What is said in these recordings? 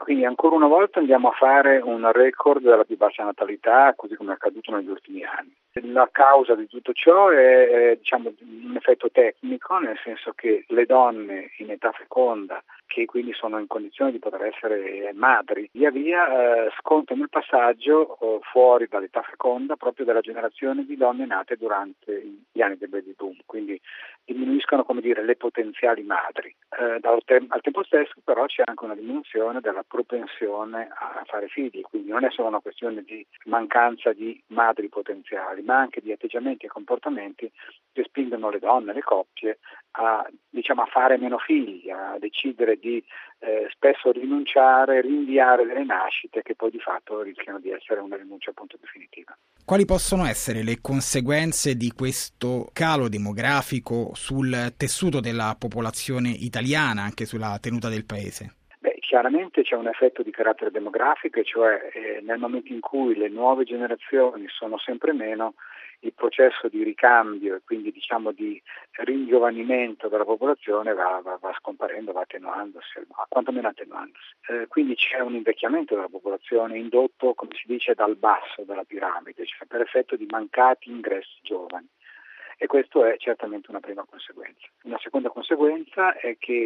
quindi ancora una volta andiamo a fare un record della più bassa natalità, così come è accaduto negli ultimi anni. La causa di tutto ciò è un effetto tecnico, nel senso che le donne in età feconda, che quindi sono in condizione di poter essere madri, via via scontano il passaggio fuori dall'età feconda proprio della generazione di donne nate durante gli anni del baby boom, quindi diminuiscono, le potenziali madri. Al tempo stesso però c'è anche una diminuzione della propensione a fare figli, quindi non è solo una questione di mancanza di madri potenziali, ma anche di atteggiamenti e comportamenti che spingono le donne, le coppie a fare meno figli, a decidere di spesso rinunciare, rinviare delle nascite che poi di fatto rischiano di essere una rinuncia appunto definitiva. Quali possono essere le conseguenze di questo calo demografico sul tessuto della popolazione italiana, anche sulla tenuta del paese? Chiaramente c'è un effetto di carattere demografico, e cioè nel momento in cui le nuove generazioni sono sempre meno, il processo di ricambio e quindi di ringiovanimento della popolazione va scomparendo, va attenuandosi, quantomeno attenuandosi. Quindi c'è un invecchiamento della popolazione indotto, come si dice, dal basso della piramide, cioè per effetto di mancati ingressi giovani. E questo è certamente una prima conseguenza. Una seconda conseguenza è che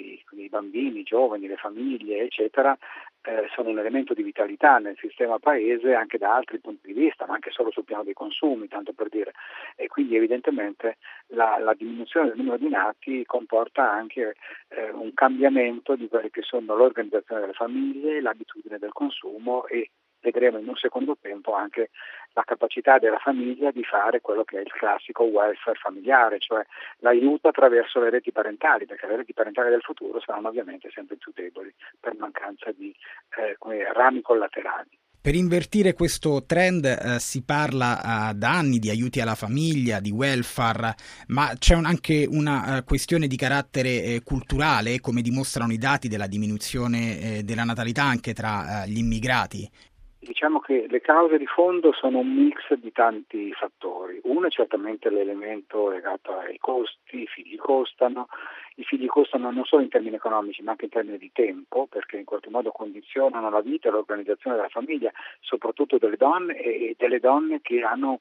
i bambini, i giovani, le famiglie, eccetera, sono un elemento di vitalità nel sistema paese anche da altri punti di vista, ma anche solo sul piano dei consumi, tanto per dire. E quindi evidentemente la diminuzione del numero di nati comporta anche un cambiamento di quelle che sono l'organizzazione delle famiglie, l'abitudine del consumo e vedremo in un secondo tempo anche la capacità della famiglia di fare quello che è il classico welfare familiare, cioè l'aiuto attraverso le reti parentali, perché le reti parentali del futuro saranno ovviamente sempre più deboli per mancanza di rami collaterali. Per invertire questo trend si parla da anni di aiuti alla famiglia, di welfare, ma c'è anche una questione di carattere culturale, come dimostrano i dati della diminuzione della natalità anche tra gli immigrati. Diciamo che le cause di fondo sono un mix di tanti fattori. Uno è certamente l'elemento legato ai costi, i figli costano non solo in termini economici ma anche in termini di tempo, perché in qualche modo condizionano la vita e l'organizzazione della famiglia, soprattutto delle donne e delle donne che hanno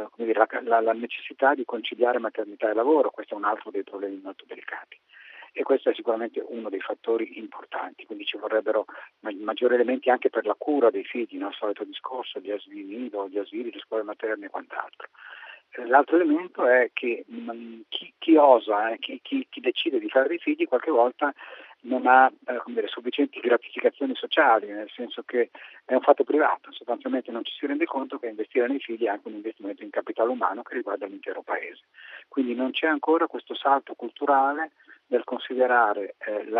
la necessità di conciliare maternità e lavoro. Questo è un altro dei problemi molto delicati. E questo è sicuramente uno dei fattori importanti, quindi ci vorrebbero maggiori elementi anche per la cura dei figli, il solito discorso di asili nido, di asili, di scuole materne e quant'altro. L'altro elemento è che chi osa, chi decide di fare dei figli qualche volta non ha sufficienti gratificazioni sociali, nel senso che è un fatto privato, sostanzialmente non ci si rende conto che investire nei figli è anche un investimento in capitale umano che riguarda l'intero paese. Quindi non c'è ancora questo salto culturale del considerare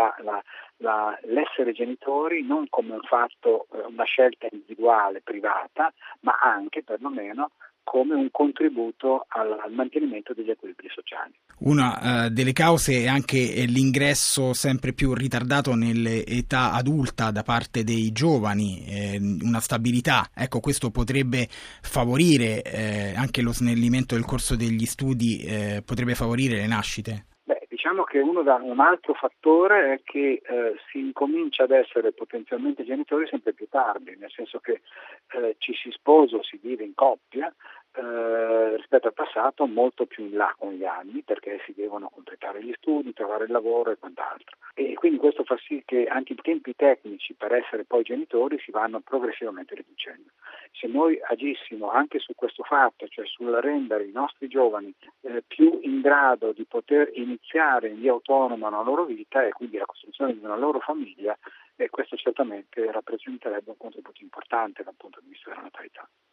l'essere genitori non come un fatto, una scelta individuale, privata, ma anche perlomeno come un contributo al mantenimento degli equilibri sociali. Una delle cause è anche l'ingresso sempre più ritardato nell'età adulta da parte dei giovani, una stabilità. Ecco, questo potrebbe favorire anche lo snellimento del corso degli studi, potrebbe favorire le nascite. Diciamo che un altro fattore è che si incomincia ad essere potenzialmente genitori sempre più tardi, nel senso che ci si sposa o si vive in coppia rispetto al passato molto più in là con gli anni, perché si devono completare gli studi, trovare il lavoro e quant'altro. E quindi questo fa sì che anche i tempi tecnici per essere poi genitori si vanno progressivamente riducendo. Se noi agissimo anche su questo fatto, cioè sul rendere i nostri giovani più in grado di poter iniziare in via autonoma la loro vita e quindi la costruzione di una loro famiglia, questo certamente rappresenterebbe un contributo importante dal punto di vista della natalità.